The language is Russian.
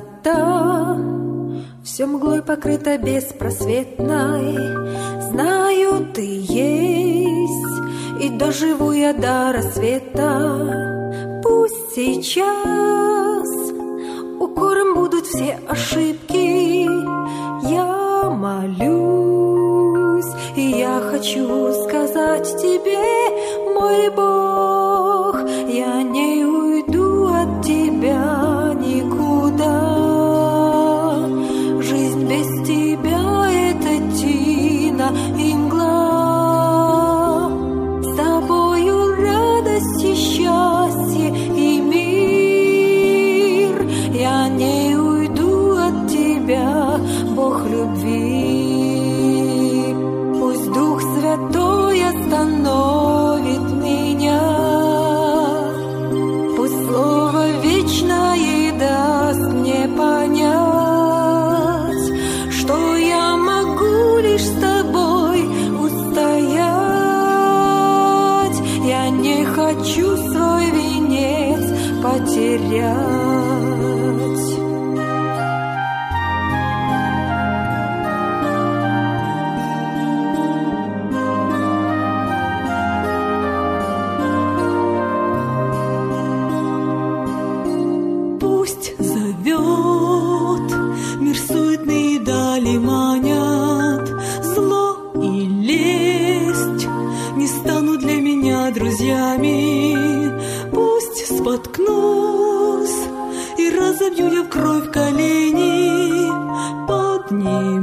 высота, все мглой покрыто беспросветной. Знаю, ты есть, и доживу я до рассвета. Пусть сейчас укором будут все ошибки. Я молюсь, и я хочу сказать тебе, мой Бог, я не уйду от тебя никуда. Жизнь без тебя — это тина и мгла. С тобою радость и счастье и мир. Я не уйду от тебя, Бог любви. Пусть Дух Святой остановит меня, пусть Слово вечное даст мне понять, что я могу лишь с тобой устоять. Я не хочу свой венец потерять. Пусть зовет, мир суетные дали манят, зло и лесть не станут для меня друзьями. Пусть споткнусь и разобью я в кровь колени, поднимусь